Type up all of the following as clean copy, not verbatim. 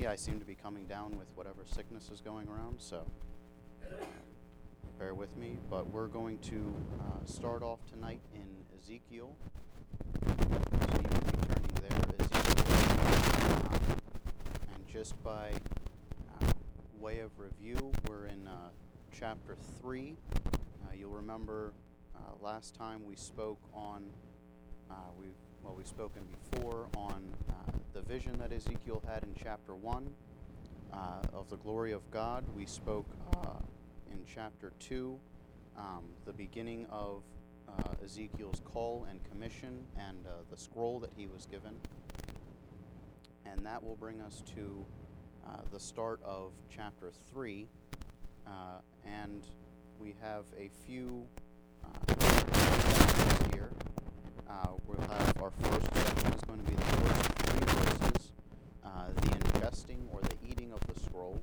I seem to be coming down with whatever sickness is going around, so bear with me. But we're going to start off tonight in Ezekiel. So you can be turning there, Ezekiel. And just by way of review, we're in chapter 3. You'll remember last time we spoke on, we've spoken before on the vision that Ezekiel had in chapter 1 of the glory of God. We spoke in chapter 2, the beginning of Ezekiel's call and commission and the scroll that he was given. And that will bring us to the start of chapter 3. And we have a few sections here. We'll have our first section is going to be the first 3 verses, the ingesting or the eating of the scroll.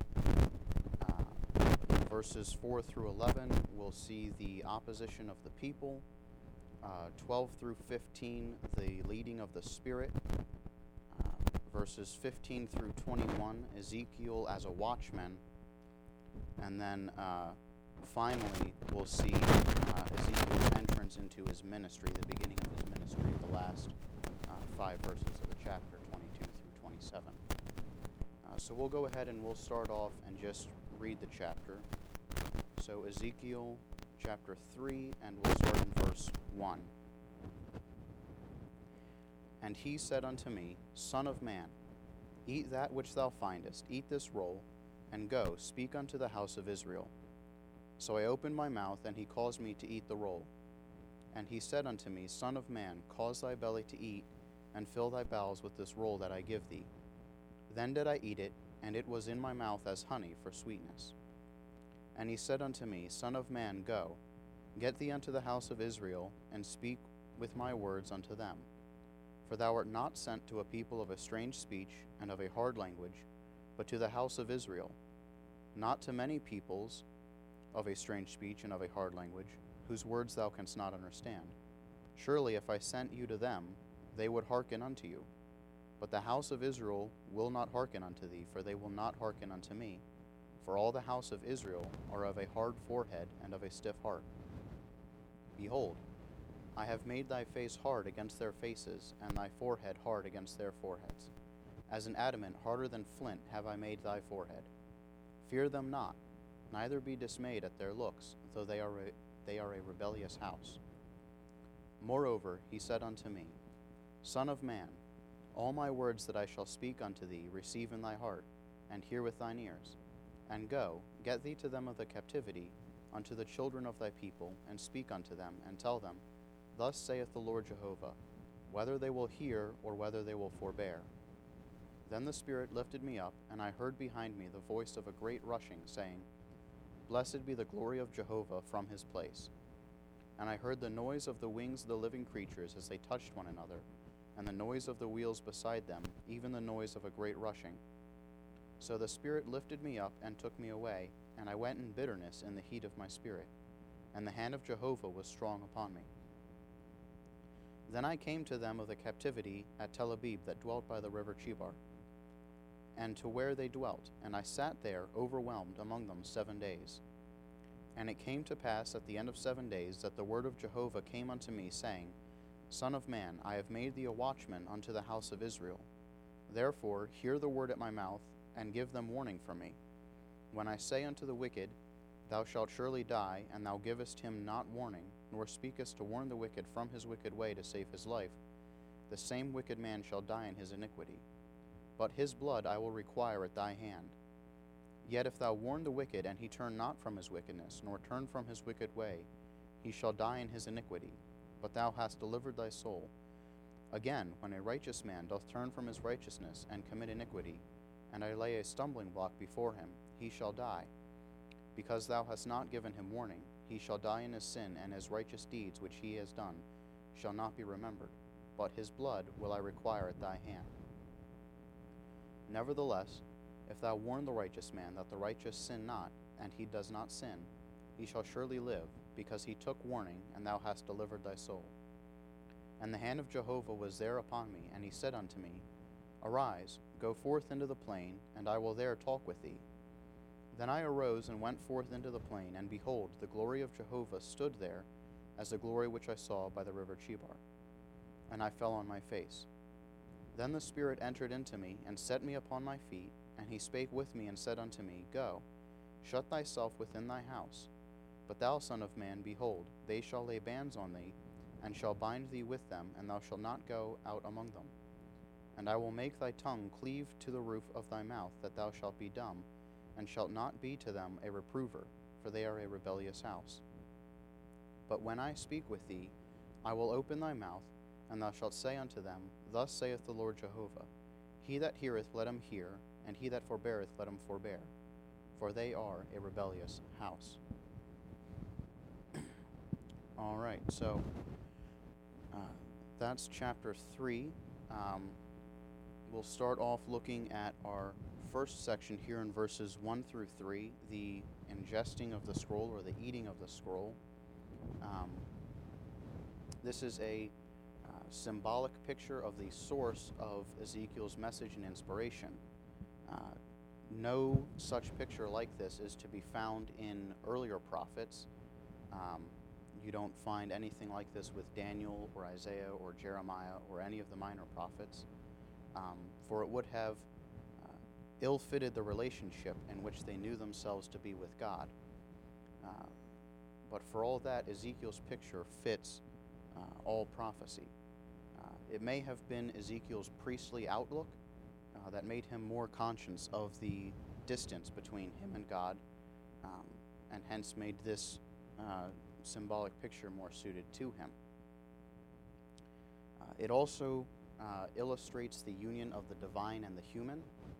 Verses 4 through 11, we'll see the opposition of the people. 12 through 15, the leading of the Spirit. Verses 15 through 21, Ezekiel as a watchman. And then finally, we'll see Ezekiel's entrance into his ministry, the beginning of his ministry, the last 5 verses of the chapter, 22 through 27. So we'll go ahead and we'll start off and just read the chapter. So Ezekiel chapter 3, and we'll start in verse 1. And he said unto me, Son of man, eat that which thou findest, eat this roll, and go, speak unto the house of Israel. So I opened my mouth, and he caused me to eat the roll. And he said unto me, Son of man, cause thy belly to eat, and fill thy bowels with this roll that I give thee. Then did I eat it, and it was in my mouth as honey for sweetness. And he said unto me, Son of man, go, get thee unto the house of Israel, and speak with my words unto them. For thou art not sent to a people of a strange speech and of a hard language, but to the house of Israel, not to many peoples of a strange speech and of a hard language, whose words thou canst not understand. Surely if I sent you to them, they would hearken unto you. But the house of Israel will not hearken unto thee, for they will not hearken unto me. For all the house of Israel are of a hard forehead and of a stiff heart. Behold, I have made thy face hard against their faces, and thy forehead hard against their foreheads. As an adamant harder than flint have I made thy forehead. Fear them not, neither be dismayed at their looks, though they are a rebellious house. Moreover, he said unto me, Son of man, all my words that I shall speak unto thee receive in thy heart, and hear with thine ears. And go, get thee to them of the captivity, unto the children of thy people, and speak unto them, and tell them, Thus saith the Lord Jehovah, whether they will hear or whether they will forbear. Then the Spirit lifted me up, and I heard behind me the voice of a great rushing, saying, Blessed be the glory of Jehovah from his place. And I heard the noise of the wings of the living creatures as they touched one another, and the noise of the wheels beside them, even the noise of a great rushing. So the Spirit lifted me up and took me away, and I went in bitterness in the heat of my spirit, and the hand of Jehovah was strong upon me. Then I came to them of the captivity at Tel Abib that dwelt by the river Chebar, and to where they dwelt, and I sat there overwhelmed among them 7 days. And it came to pass at the end of 7 days that the word of Jehovah came unto me, saying, Son of man, I have made thee a watchman unto the house of Israel. Therefore hear the word at my mouth, and give them warning from me. When I say unto the wicked, Thou shalt surely die, and thou givest him not warning, nor speakest to warn the wicked from his wicked way to save his life, the same wicked man shall die in his iniquity. But his blood I will require at thy hand. Yet if thou warn the wicked, and he turn not from his wickedness, nor turn from his wicked way, he shall die in his iniquity, but thou hast delivered thy soul. Again, when a righteous man doth turn from his righteousness, and commit iniquity, and I lay a stumbling block before him, he shall die. Because thou hast not given him warning, he shall die in his sin, and his righteous deeds which he has done shall not be remembered, but his blood will I require at thy hand. Nevertheless, if thou warn the righteous man that the righteous sin not, and he does not sin, he shall surely live, because he took warning, and thou hast delivered thy soul. And the hand of Jehovah was there upon me, and he said unto me, Arise, Go forth into the plain, and I will there talk with thee. Then I arose and went forth into the plain, and behold, the glory of Jehovah stood there, as the glory which I saw by the river Chebar. And I fell on my face. Then the Spirit entered into me, and set me upon my feet, and he spake with me, and said unto me, Go, shut thyself within thy house. But thou, son of man, behold, they shall lay bands on thee, and shall bind thee with them, and thou shalt not go out among them. And I will make thy tongue cleave to the roof of thy mouth, that thou shalt be dumb, and shalt not be to them a reprover, for they are a rebellious house. But when I speak with thee, I will open thy mouth, and thou shalt say unto them, Thus saith the Lord Jehovah, He that heareth, let him hear, and he that forbeareth, let him forbear, for they are a rebellious house. All right, so that's chapter 3. We'll start off looking at our first section here in verses 1 through 3, the ingesting of the scroll, or the eating of the scroll. This is a symbolic picture of the source of Ezekiel's message and inspiration. No such picture like this is to be found in earlier prophets. You don't find anything like this with Daniel or Isaiah or Jeremiah or any of the minor prophets, for it would have ill-fitted the relationship in which they knew themselves to be with God. But for all that, Ezekiel's picture fits all prophecy. It may have been Ezekiel's priestly outlook that made him more conscious of the distance between him and God, and hence made this symbolic picture more suited to him. It also illustrates the union of the divine and the human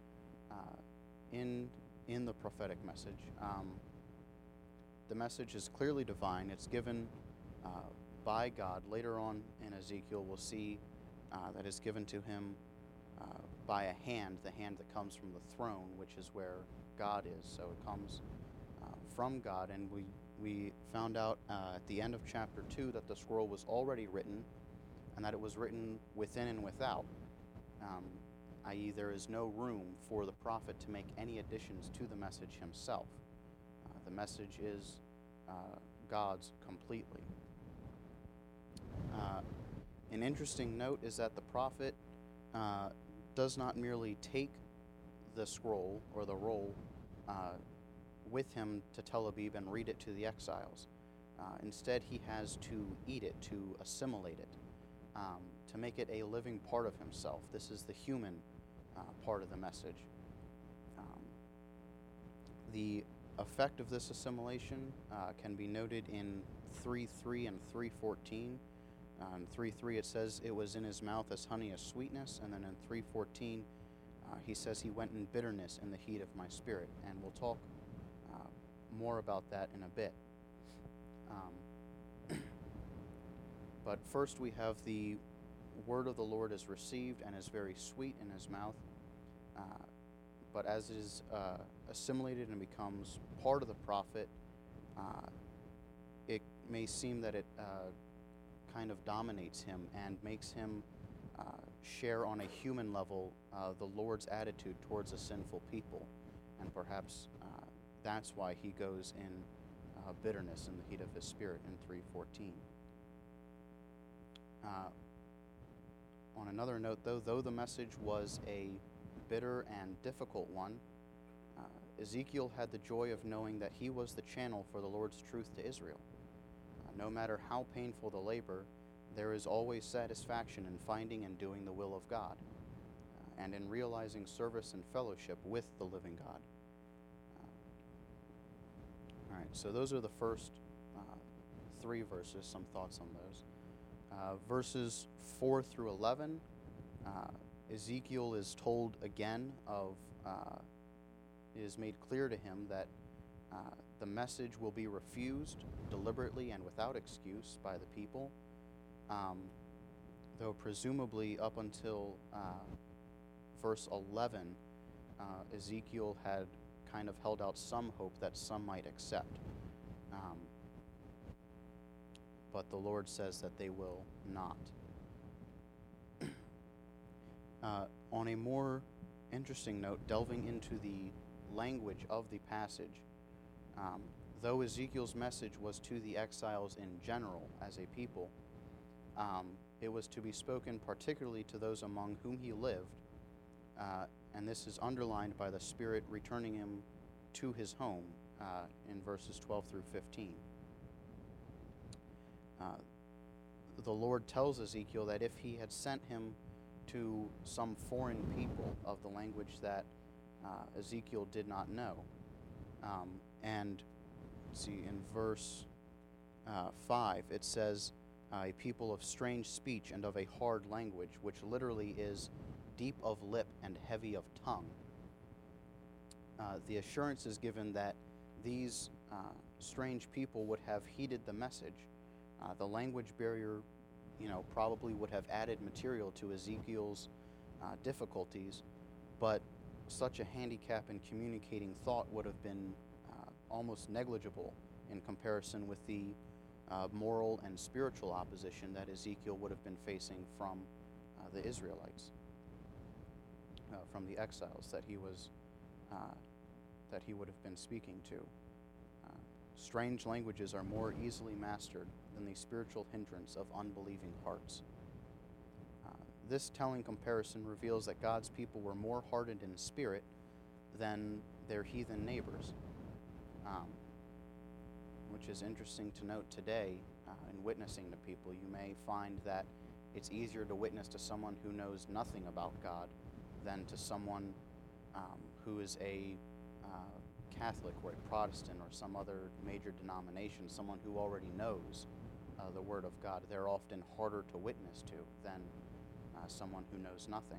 in the prophetic message. The message is clearly divine. It's given by God. Later on in Ezekiel, we'll see that is given to him by a hand, the hand that comes from the throne, which is where God is. So it comes from God, and we found out at the end of chapter 2 that the scroll was already written, and that it was written within and without, i.e. there is no room for the prophet to make any additions to the message himself. The message is God's completely. An interesting note is that the prophet does not merely take the scroll or the roll with him to Tel Aviv and read it to the exiles. Instead, he has to eat it, to assimilate it, to make it a living part of himself. This is the human part of the message. The effect of this assimilation can be noted in 3:3 and 3:14. In 3:3 it says, it was in his mouth as honey as sweetness, and then in 3:14 he says he went in bitterness in the heat of my spirit, and we'll talk more about that in a bit. But first we have the word of the Lord is received and is very sweet in his mouth, but as it is assimilated and becomes part of the prophet, it may seem that it kind of dominates him and makes him share on a human level the Lord's attitude towards a sinful people, and perhaps that's why he goes in bitterness in the heat of his spirit in 3:14. On another note, though the message was a bitter and difficult one, Ezekiel had the joy of knowing that he was the channel for the Lord's truth to Israel. No matter how painful the labor, there is always satisfaction in finding and doing the will of God, and in realizing service and fellowship with the living God. All right, so those are the first 3 verses, some thoughts on those. Verses 4 through 11, Ezekiel is told again it is made clear to him that the message will be refused deliberately and without excuse by the people, though presumably up until verse 11, Ezekiel had kind of held out some hope that some might accept. But the Lord says that they will not. On a more interesting note, delving into the language of the passage, though Ezekiel's message was to the exiles in general as a people, it was to be spoken particularly to those among whom he lived, and this is underlined by the Spirit returning him to his home in verses 12 through 15. The Lord tells Ezekiel that if he had sent him to some foreign people of the language that Ezekiel did not know, and see in verse 5 it says, a people of strange speech and of a hard language, which literally is deep of lip and heavy of tongue. The assurance is given that these strange people would have heeded the message. The language barrier, probably would have added material to Ezekiel's difficulties, but such a handicap in communicating thought would have been almost negligible in comparison with the moral and spiritual opposition that Ezekiel would have been facing from the Israelites, from the exiles that he would have been speaking to. Strange languages are more easily mastered than the spiritual hindrance of unbelieving hearts. This telling comparison reveals that God's people were more hardened in spirit than their heathen neighbors, which is interesting to note today in witnessing to people. You may find that it's easier to witness to someone who knows nothing about God than to someone who is a Catholic or a Protestant or some other major denomination, someone who already knows the Word of God. They're often harder to witness to than someone who knows nothing.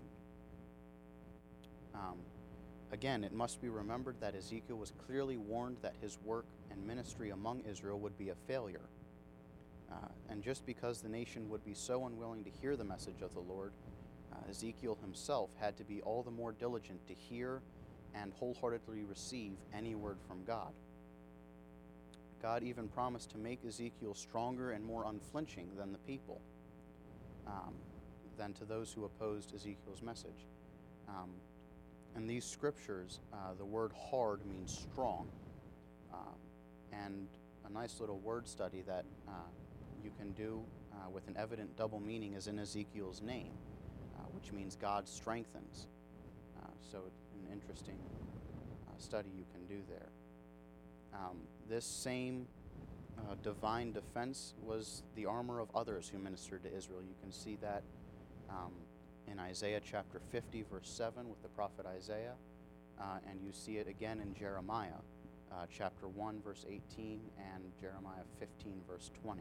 Again, it must be remembered that Ezekiel was clearly warned that his work and ministry among Israel would be a failure. And just because the nation would be so unwilling to hear the message of the Lord, Ezekiel himself had to be all the more diligent to hear and wholeheartedly receive any word from God. God even promised to make Ezekiel stronger and more unflinching than the people, than to those who opposed Ezekiel's message. In these scriptures, the word hard means strong. And a nice little word study that you can do with an evident double meaning is in Ezekiel's name, which means God strengthens. So an interesting study you can do there. This same divine defense was the armor of others who ministered to Israel. You can see that in Isaiah chapter 50, verse 7 with the prophet Isaiah, and you see it again in Jeremiah chapter 1, verse 18, and Jeremiah 15, verse 20.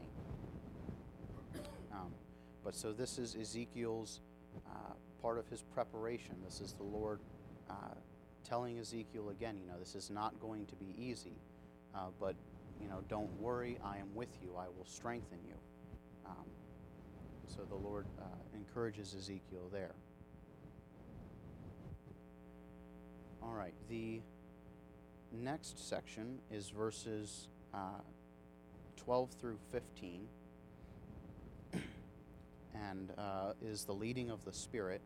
But so this is Ezekiel's part of his preparation. This is the Lord telling Ezekiel again, this is not going to be easy, but, don't worry, I am with you, I will strengthen you. So the Lord encourages Ezekiel there. All right, the next section is verses 12 through 15, and is the leading of the Spirit.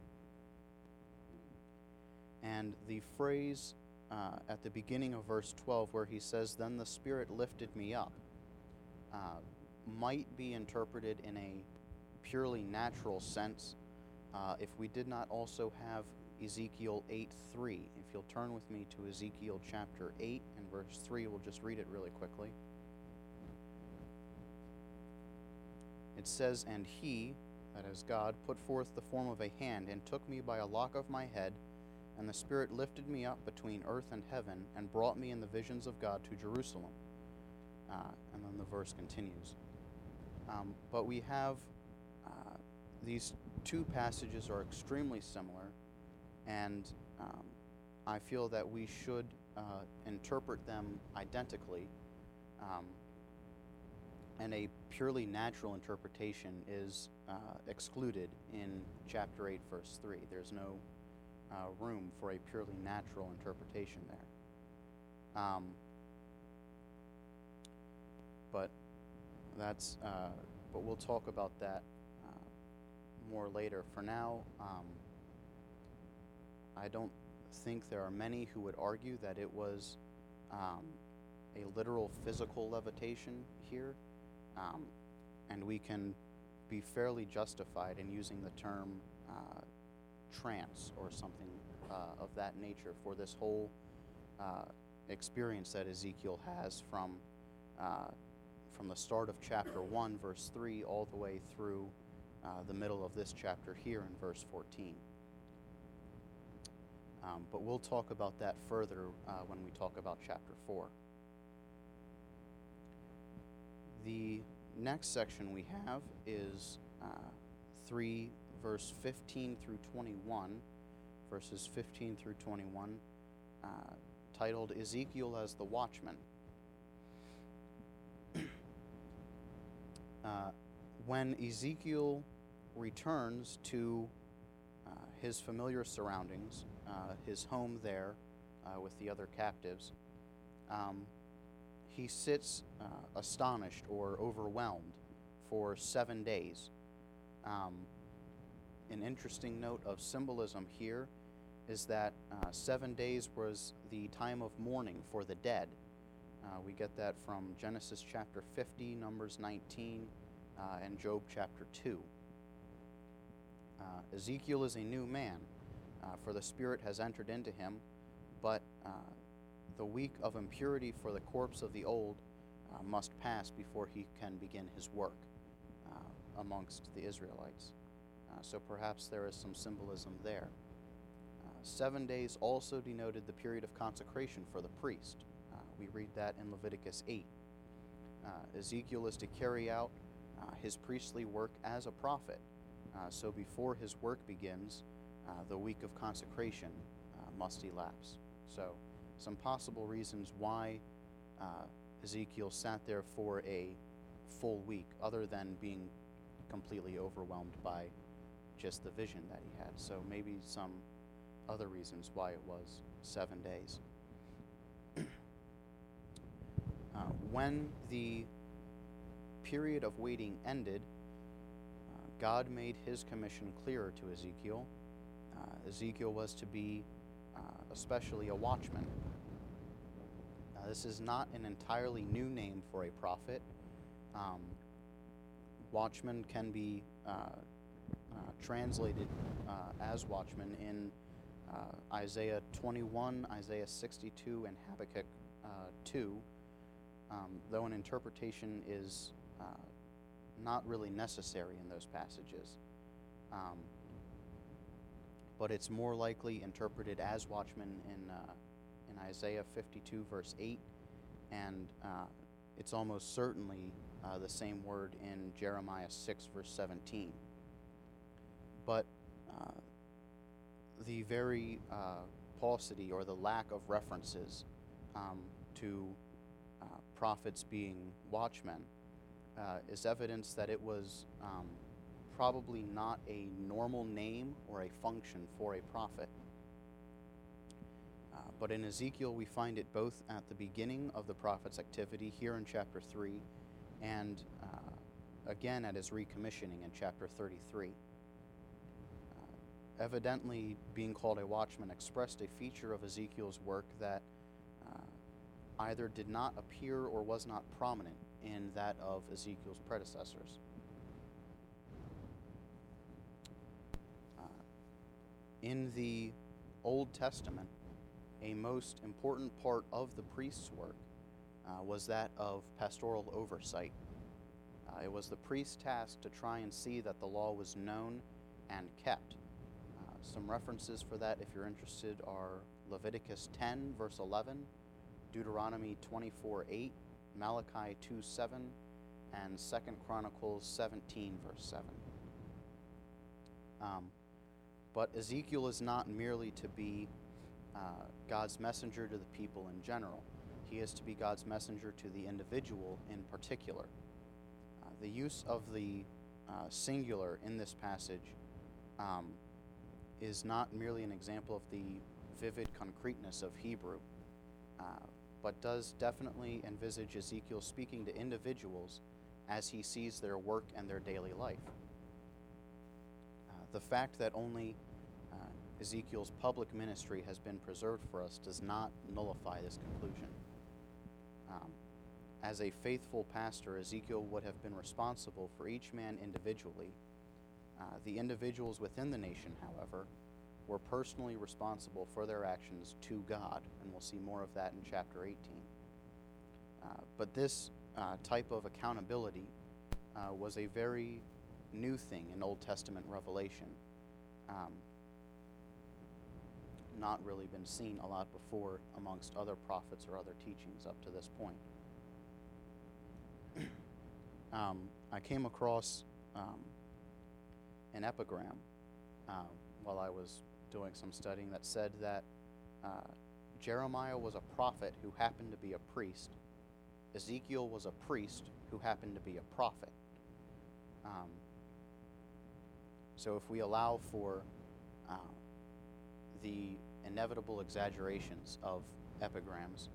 And the phrase at the beginning of verse 12 where he says, "Then the Spirit lifted me up," might be interpreted in a purely natural sense if we did not also have Ezekiel 8:3. If you'll turn with me to Ezekiel chapter 8 and verse 3, we'll just read it really quickly. It says, "And he," that is God, "put forth the form of a hand, and took me by a lock of my head, and the Spirit lifted me up between earth and heaven, and brought me in the visions of God to Jerusalem." And then the verse continues. But we have these two passages are extremely similar, and I feel that we should interpret them identically, and a purely natural interpretation is excluded in chapter 8, verse 3. There's no room for a purely natural interpretation there. But we'll talk about that more later. For now, I don't think there are many who would argue that it was a literal physical levitation here, and we can be fairly justified in using the term trance or something of that nature for this whole experience that Ezekiel has from the start of chapter 1, verse 3, all the way through the middle of this chapter here in verse 14. But we'll talk about that further when we talk about chapter 4. The next section we have is 3, verse 15 through 21, verses 15 through 21, titled Ezekiel as the Watchman. When Ezekiel returns to his familiar surroundings, his home there with the other captives, he sits astonished or overwhelmed for 7 days. An interesting note of symbolism here is that 7 days was the time of mourning for the dead. We get that from Genesis chapter 50, Numbers 19, and Job chapter 2. Ezekiel is a new man, for the Spirit has entered into him, but the week of impurity for the corpse of the old must pass before he can begin his work amongst the Israelites. So perhaps there is some symbolism there. 7 days also denoted the period of consecration for the priest. We read that in Leviticus 8. Ezekiel is to carry out his priestly work as a prophet. So before his work begins, the week of consecration must elapse. So some possible reasons why Ezekiel sat there for a full week, other than being completely overwhelmed by just the vision that he had. So maybe some other reasons why it was 7 days. When the period of waiting ended, God made his commission clearer to Ezekiel. Ezekiel was to be especially a watchman. This is not an entirely new name for a prophet. Watchman can be translated as watchman in Isaiah 21, Isaiah 62, and Habakkuk 2, though an interpretation is not really necessary in those passages. But it's more likely interpreted as watchman in Isaiah 52, verse 8, and it's almost certainly the same word in Jeremiah 6, verse 17. But the very paucity or the lack of references to prophets being watchmen is evidence that it was probably not a normal name or a function for a prophet. But in Ezekiel, we find it both at the beginning of the prophet's activity here in chapter 3 and again at his recommissioning in chapter 33. Evidently, being called a watchman expressed a feature of Ezekiel's work that either did not appear or was not prominent in that of Ezekiel's predecessors. In the Old Testament, a most important part of the priest's work was that of pastoral oversight. It was the priest's task to try and see that the law was known and kept. Some references for that, if you're interested, are Leviticus 10, verse 11, Deuteronomy 24:8, Malachi 2:7, and 2 Chronicles 17, verse 7. But Ezekiel is not merely to be God's messenger to the people in general. He is to be God's messenger to the individual in particular. The use of the singular in this passage is not merely an example of the vivid concreteness of Hebrew, but does definitely envisage Ezekiel speaking to individuals as he sees their work and their daily life. The fact that only Ezekiel's public ministry has been preserved for us does not nullify this conclusion. As a faithful pastor, Ezekiel would have been responsible for each man individually. The individuals within the nation, however, were personally responsible for their actions to God, and we'll see more of that in chapter 18. But this type of accountability was a very new thing in Old Testament revelation. Not really been seen a lot before amongst other prophets or other teachings up to this point. I came across an epigram while I was doing some studying that said that Jeremiah was a prophet who happened to be a priest. Ezekiel was a priest who happened to be a prophet. So if we allow for the inevitable exaggerations of epigrams,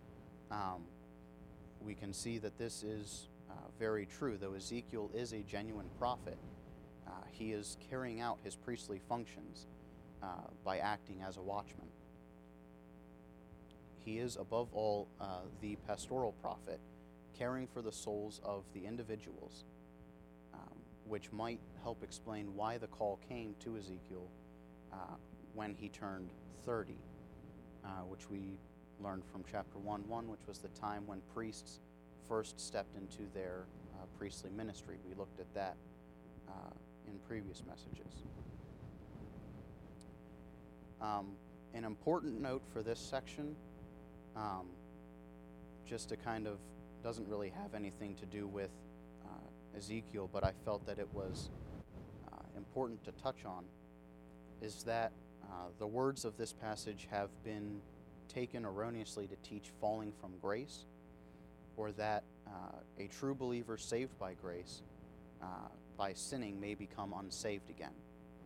we can see that this is very true. Though Ezekiel is a genuine prophet, he is carrying out his priestly functions by acting as a watchman. He is, above all, the pastoral prophet, caring for the souls of the individuals, which might help explain why the call came to Ezekiel when he turned 30, which we learned from chapter 1:1, which was the time when priests first stepped into their priestly ministry. We looked at that in previous messages. An important note for this section, just to kind of, doesn't really have anything to do with Ezekiel, but I felt that it was important to touch on, is that the words of this passage have been taken erroneously to teach falling from grace, or that a true believer saved by grace, by sinning, may become unsaved again.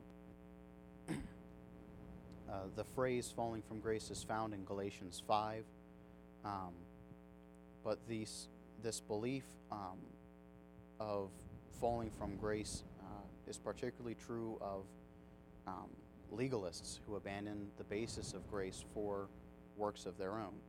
The phrase falling from grace is found in Galatians 5, but this belief of falling from grace is particularly true of legalists who abandon the basis of grace for works of their own.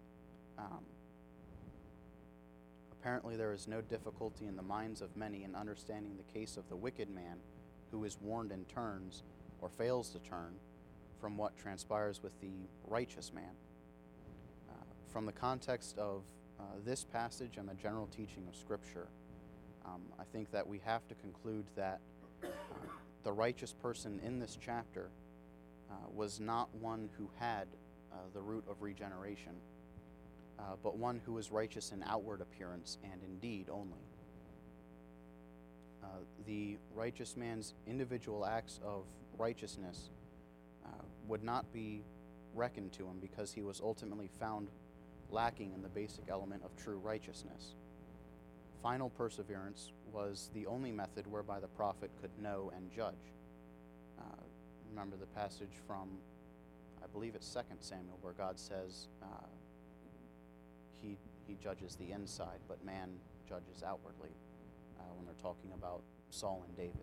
Apparently there is no difficulty in the minds of many in understanding the case of the wicked man who is warned and turns, or fails to turn, from what transpires with the righteous man. From the context of this passage and the general teaching of Scripture, I think that we have to conclude that the righteous person in this chapter was not one who had the root of regeneration, but one who was righteous in outward appearance and in deed only. The righteous man's individual acts of righteousness would not be reckoned to him because he was ultimately found lacking in the basic element of true righteousness. Final perseverance was the only method whereby the prophet could know and judge. Remember the passage from, I believe it's 2 Samuel, where God says he judges the inside, but man judges outwardly, when they're talking about Saul and David.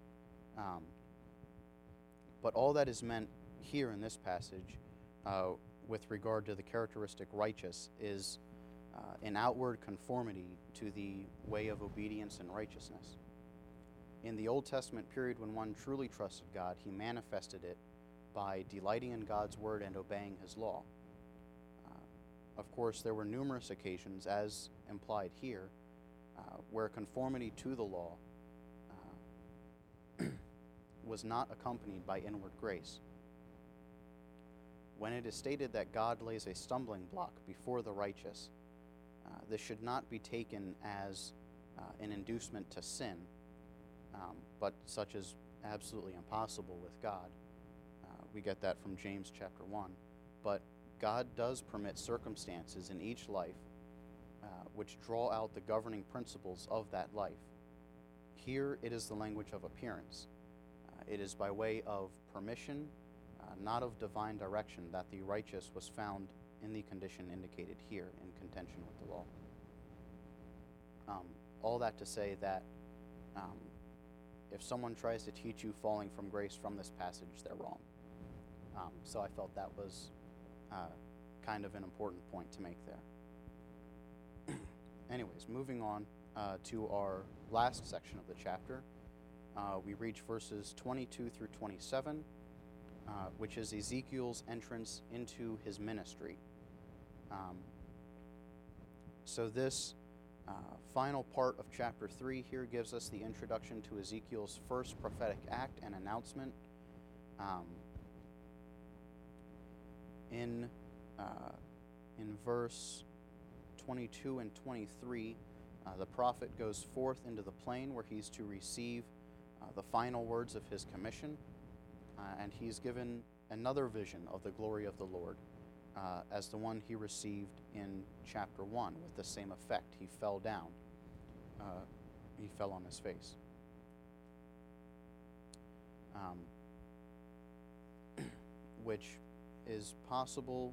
But all that is meant here in this passage with regard to the characteristic righteous is an outward conformity to the way of obedience and righteousness. In the Old Testament period, when one truly trusted God, he manifested it by delighting in God's word and obeying his law. Of course, there were numerous occasions, as implied here, where conformity to the law was not accompanied by inward grace. When it is stated that God lays a stumbling block before the righteous, this should not be taken as an inducement to sin, but such as absolutely impossible with God. We get that from James chapter 1. But God does permit circumstances in each life which draw out the governing principles of that life. Here it is the language of appearance. It is by way of permission, not of divine direction, that the righteous was found in the condition indicated here in contention with the law. All that to say that if someone tries to teach you falling from grace from this passage, they're wrong. So I felt that was kind of an important point to make there. Anyways, moving on to our last section of the chapter, we reach verses 22 through 27, which is Ezekiel's entrance into his ministry. So this final part of chapter 3 here gives us the introduction to Ezekiel's first prophetic act and announcement. In verse 22 and 23, the prophet goes forth into the plain where he's to receive the final words of his commission, and he's given another vision of the glory of the Lord as the one he received in chapter 1 with the same effect. He fell down. He fell on his face. Which is possible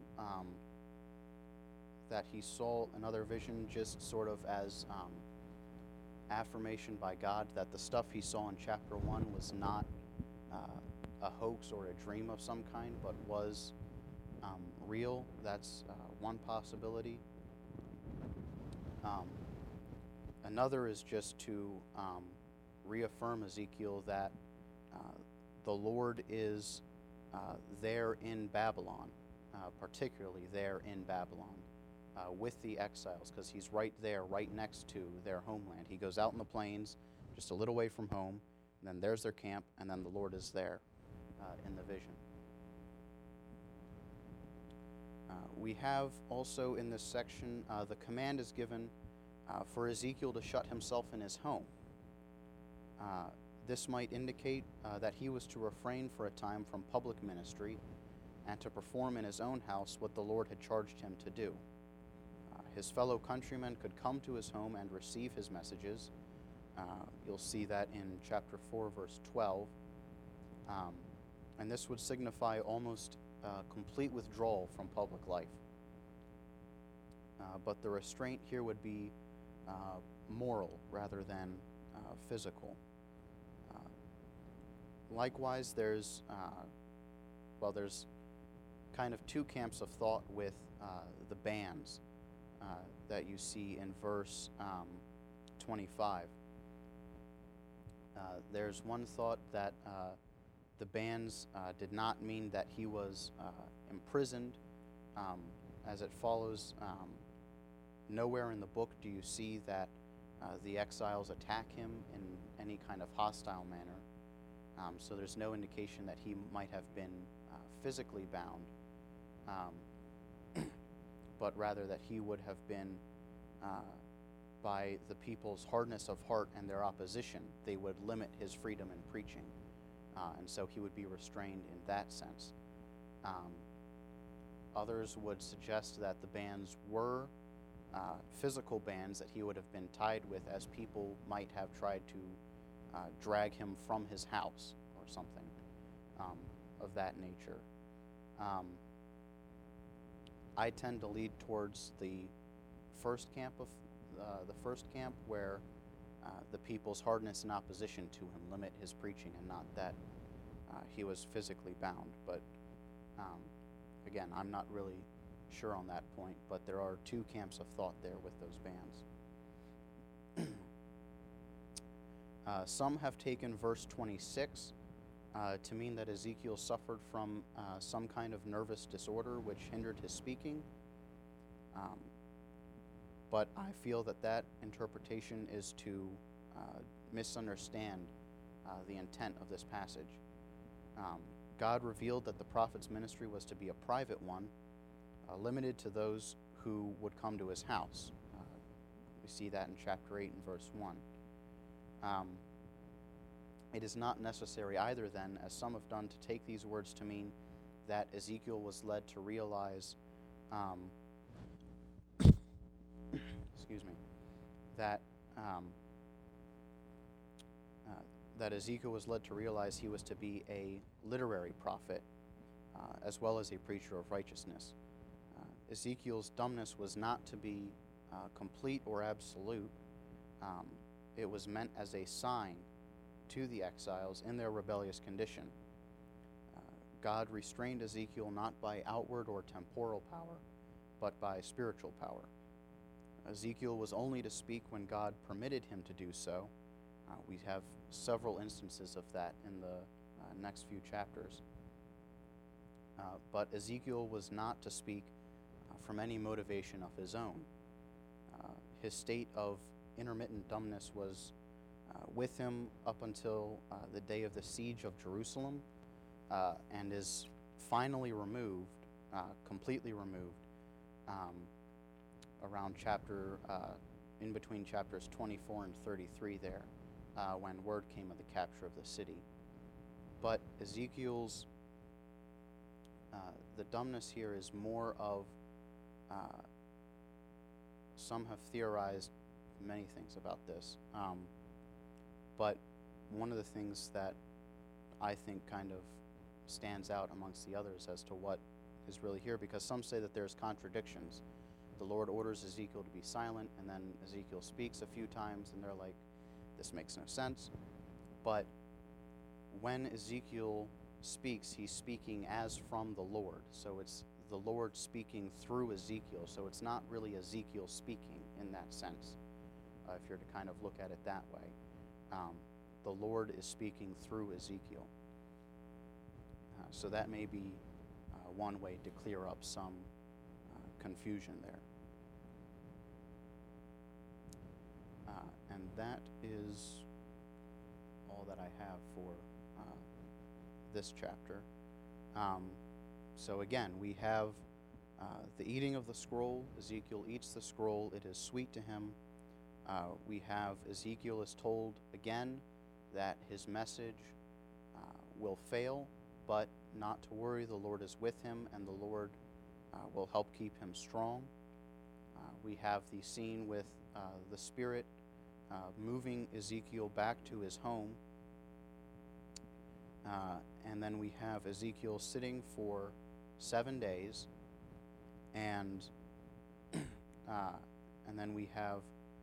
that he saw another vision just sort of as affirmation by God that the stuff he saw in chapter 1 was not a hoax or a dream of some kind, but was real. That's one possibility. Another is just to reaffirm Ezekiel that the Lord is there in Babylon, particularly there in Babylon, with the exiles, because he's right there, right next to their homeland. He goes out in the plains, just a little way from home, and then there's their camp, and then the Lord is there in the vision. We have also in this section, the command is given for Ezekiel to shut himself in his home. This might indicate that he was to refrain for a time from public ministry and to perform in his own house what the Lord had charged him to do. His fellow countrymen could come to his home and receive his messages. You'll see that in chapter 4, verse 12. And this would signify almost complete withdrawal from public life. But the restraint here would be moral rather than physical. Likewise, there's kind of two camps of thought with the bands that you see in verse 25. There's one thought that the bands did not mean that he was imprisoned. As it follows, nowhere in the book do you see that the exiles attack him in any kind of hostile manner. So there's no indication that he might have been physically bound, but rather that he would have been, by the people's hardness of heart and their opposition, they would limit his freedom in preaching. And so he would be restrained in that sense. Others would suggest that the bands were physical bands that he would have been tied with, as people might have tried to drag him from his house or something of that nature. I tend to lead towards the first camp where the people's hardness and opposition to him limit his preaching, and not that he was physically bound. But again, I'm not really sure on that point, but there are two camps of thought there with those bands. Some have taken verse 26 to mean that Ezekiel suffered from some kind of nervous disorder which hindered his speaking. But I feel that that interpretation is to misunderstand the intent of this passage. God revealed that the prophet's ministry was to be a private one, limited to those who would come to his house. We see that in chapter 8 and verse 1. It is not necessary either then, as some have done, to take these words to mean that Ezekiel was led to realize that Ezekiel was led to realize he was to be a literary prophet as well as a preacher of righteousness. Ezekiel's dumbness was not to be complete or absolute. It was meant as a sign to the exiles in their rebellious condition. God restrained Ezekiel not by outward or temporal power, but by spiritual power. Ezekiel was only to speak when God permitted him to do so. We have several instances of that in the next few chapters. But Ezekiel was not to speak from any motivation of his own. His state of intermittent dumbness was with him up until the day of the siege of Jerusalem, and is finally removed, completely removed, around in between chapters 24 and 33 there, when word came of the capture of the city. But Ezekiel's, the dumbness here is more of, some have theorized many things about this, but one of the things that I think kind of stands out amongst the others as to what is really here, because some say that there's contradictions. The Lord orders Ezekiel to be silent, and then Ezekiel speaks a few times, and they're like, this makes no sense. But when Ezekiel speaks, he's speaking as from the Lord. So it's the Lord speaking through Ezekiel. So it's not really Ezekiel speaking in that sense, if you're to kind of look at it that way. The Lord is speaking through Ezekiel. So that may be one way to clear up some confusion there. And that is all that I have for this chapter. So again, we have the eating of the scroll. Ezekiel eats the scroll. It is sweet to him. We have Ezekiel is told again that his message will fail, but not to worry. The Lord is with him, and the Lord will help keep him strong. We have the scene with the Spirit moving Ezekiel back to his home. And then we have Ezekiel sitting for 7 days, and then we have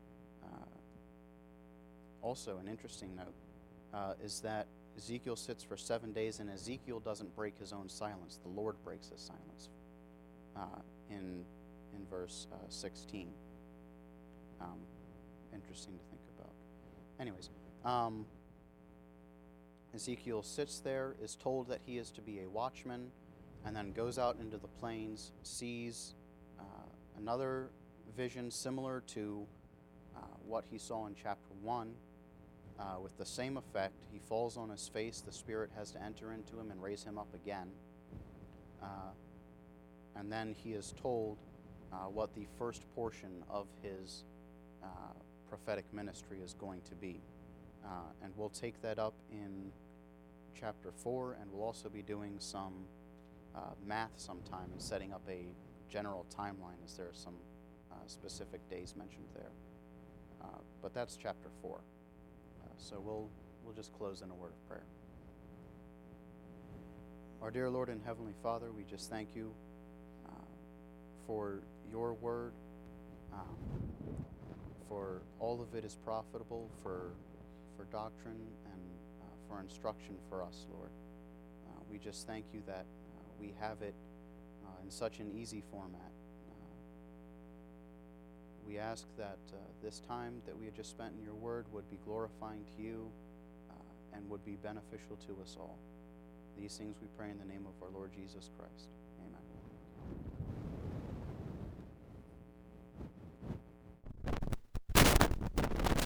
also an interesting note is that Ezekiel sits for 7 days, and Ezekiel doesn't break his own silence. The Lord breaks his silence in verse 16. Interesting to think about. Anyways, Ezekiel sits there, is told that he is to be a watchman, and then goes out into the plains, sees another vision similar to what he saw in chapter 1, with the same effect. He falls on his face. The Spirit has to enter into him and raise him up again. And then he is told what the first portion of his prophetic ministry is going to be. And we'll take that up in chapter 4, and we'll also be doing some math sometime and setting up a general timeline, as there are some specific days mentioned there. But that's chapter 4. So we'll just close in a word of prayer. Our dear Lord and Heavenly Father, we just thank you for your word, for all of it is profitable for doctrine and for instruction for us, Lord. We just thank you that we have it in such an easy format. We ask that this time that we had just spent in your word would be glorifying to you and would be beneficial to us all. These things we pray in the name of our Lord Jesus Christ.